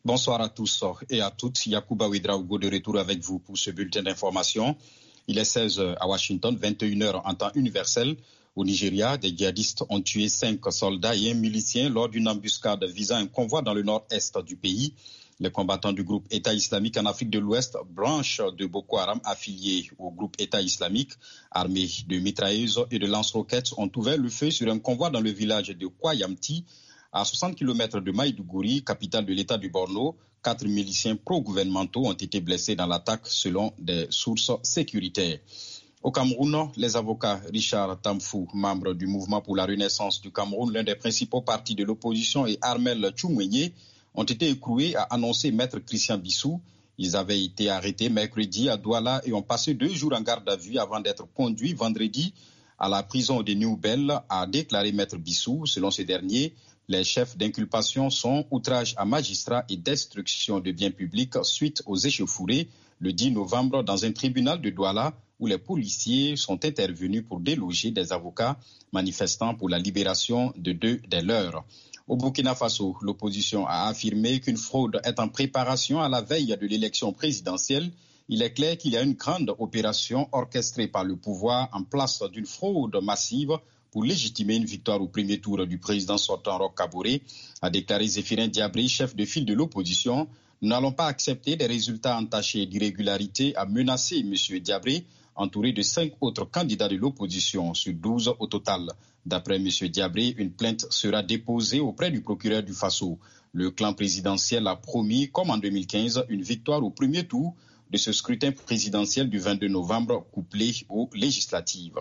Bonsoir à tous et à toutes. Yacouba Ouedraogo de retour avec vous pour ce bulletin d'information. Il est 16h à Washington, 21h en temps universel. Au Nigeria, des djihadistes ont tué 5 soldats et un milicien lors d'une embuscade visant un convoi dans le nord-est du pays. Les combattants du groupe État islamique en Afrique de l'Ouest, branche de Boko Haram affiliée au groupe État islamique, armés de mitrailleuses et de lance-roquettes, ont ouvert le feu sur un convoi dans le village de Kwayamti, à 60 km de Maïdougouri, capitale de l'État du Borno. 4 miliciens pro-gouvernementaux ont été blessés dans l'attaque selon des sources sécuritaires. Au Cameroun, les avocats Richard Tamfou, membre du Mouvement pour la Renaissance du Cameroun, l'un des principaux partis de l'opposition, et Armel Tchoumouénié, ont été écroués, a annoncé Maître Christian Bissou. Ils avaient été arrêtés mercredi à Douala et ont passé 2 jours en garde à vue avant d'être conduits vendredi à la prison de New-Bel, a déclaré Maître Bissou. Selon ce dernier, les chefs d'inculpation sont outrage à magistrat et destruction de biens publics suite aux échauffourées le 10 novembre dans un tribunal de Douala où les policiers sont intervenus pour déloger des avocats manifestant pour la libération de 2 des leurs. Au Burkina Faso, l'opposition a affirmé qu'une fraude est en préparation à la veille de l'élection présidentielle. Il est clair qu'il y a une grande opération orchestrée par le pouvoir en place d'une fraude massive pour légitimer une victoire au premier tour du président sortant Roch Kaboré, a déclaré Zéphirin Diabré, chef de file de l'opposition. Nous n'allons pas accepter des résultats entachés d'irrégularité, a menacé M. Diabré, entouré de 5 autres candidats de l'opposition sur 12 au total. D'après M. Diabré, une plainte sera déposée auprès du procureur du Faso. Le clan présidentiel a promis, comme en 2015, une victoire au premier tour de ce scrutin présidentiel du 22 novembre couplé aux législatives.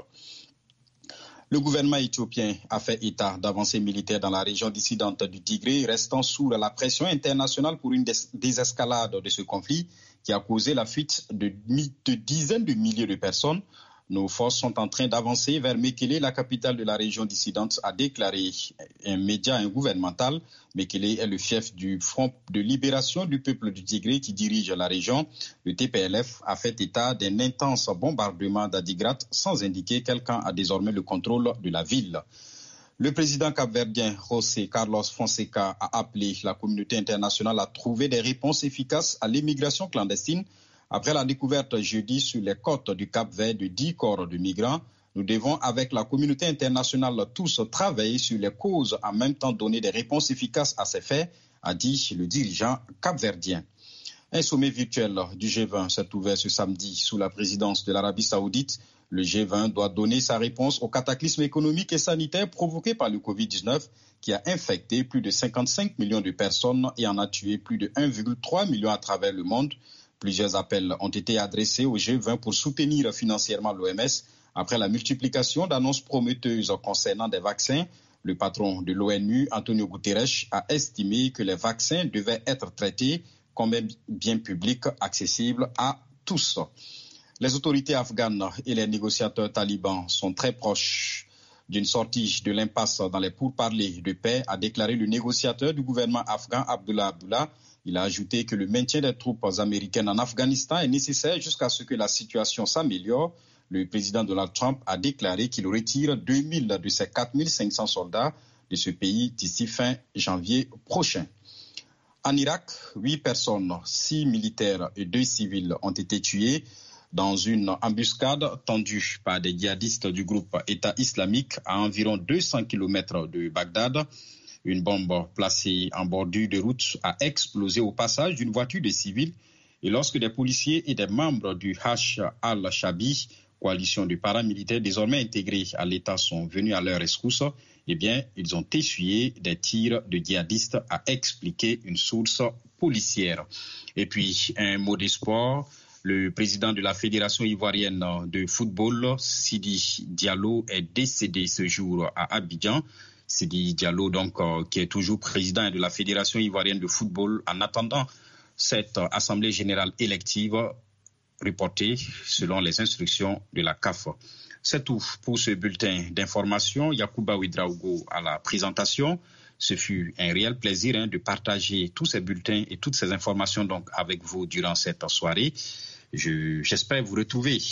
Le gouvernement éthiopien a fait état d'avancées militaires dans la région dissidente du Tigré, restant sous la pression internationale pour une désescalade de ce conflit qui a causé la fuite de dizaines de milliers de personnes. Nos forces sont en train d'avancer vers Mekele, la capitale de la région dissidente, a déclaré un média gouvernemental. Mekele est le fief du Front de libération du peuple du Tigré qui dirige la région. Le TPLF a fait état d'un intense bombardement d'Adigrat sans indiquer quel camp a désormais le contrôle de la ville. Le président capverdien José Carlos Fonseca a appelé la communauté internationale à trouver des réponses efficaces à l'immigration clandestine. Après la découverte jeudi sur les côtes du Cap-Vert de 10 corps de migrants, nous devons, avec la communauté internationale, tous travailler sur les causes, en même temps donner des réponses efficaces à ces faits, a dit le dirigeant capverdien. Un sommet virtuel du G20 s'est ouvert ce samedi sous la présidence de l'Arabie Saoudite. Le G20 doit donner sa réponse au cataclysme économique et sanitaire provoqué par le Covid-19 qui a infecté plus de 55 millions de personnes et en a tué plus de 1,3 million à travers le monde. Plusieurs appels ont été adressés au G20 pour soutenir financièrement l'OMS après la multiplication d'annonces prometteuses concernant des vaccins. Le patron de l'ONU, Antonio Guterres, a estimé que les vaccins devaient être traités comme un bien public accessible à tous. Les autorités afghanes et les négociateurs talibans sont très proches d'une sortie de l'impasse dans les pourparlers de paix, a déclaré le négociateur du gouvernement afghan Abdullah Abdullah. Il a ajouté que le maintien des troupes américaines en Afghanistan est nécessaire jusqu'à ce que la situation s'améliore. Le président Donald Trump a déclaré qu'il retire 2000 de ses 4500 soldats de ce pays d'ici fin janvier prochain. En Irak, 8 personnes, 6 militaires et 2 civils ont été tués dans une embuscade tendue par des djihadistes du groupe État islamique à environ 200 km de Bagdad. Une bombe placée en bordure de route a explosé au passage d'une voiture de civils et lorsque des policiers et des membres du Hashd al-Shabi, coalition de paramilitaires désormais intégrés à l'État, sont venus à leur rescousse, eh bien, ils ont essuyé des tirs de djihadistes, a expliqué une source policière. Et puis, un mot de sport. Le président de la Fédération ivoirienne de football, Sidi Diallo, est décédé ce jour à Abidjan. Sidi Diallo, donc, qui est toujours président de la Fédération ivoirienne de football, en attendant cette assemblée générale élective reportée selon les instructions de la CAF. C'est tout pour ce bulletin d'information. Yacouba Ouedraogo à la présentation. Ce fut un réel plaisir de partager tous ces bulletins et toutes ces informations donc avec vous durant cette soirée. J'espère vous retrouver